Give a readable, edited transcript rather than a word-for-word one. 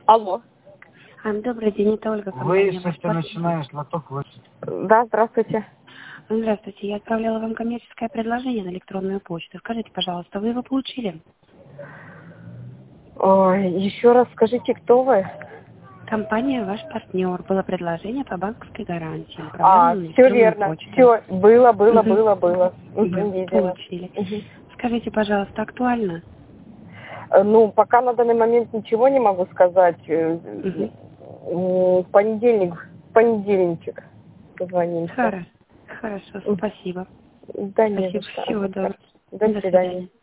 Алло. Добрый день, это Ольга. Выставка начинаешь, лоток вышел. Да, здравствуйте. Здравствуйте, я отправляла вам коммерческое предложение на электронную почту. Скажите, пожалуйста, вы его получили? Ой, еще раз скажите, кто вы? Компания «Ваш партнер». Было предложение по банковской гарантии. Все верно. Все, было. Вы получили. Скажите, пожалуйста, актуально? Ну, пока на данный момент ничего не могу сказать. В понедельничек позвонимся. Хорошо, спасибо. Да, не за Спасибо, что. всего доброго. До свидания.